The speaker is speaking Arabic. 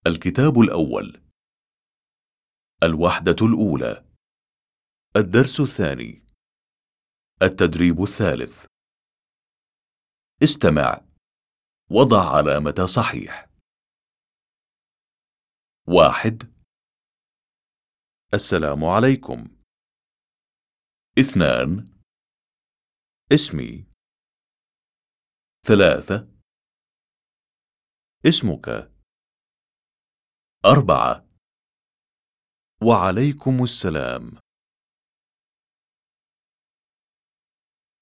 الكتاب الأول. الوحدة الأولى. الدرس الثاني. التدريب الثالث. استمع. وضع علامة صحيح. 1. السلام عليكم. 2. اسمي. 3. اسمك. 4. وعليكم السلام.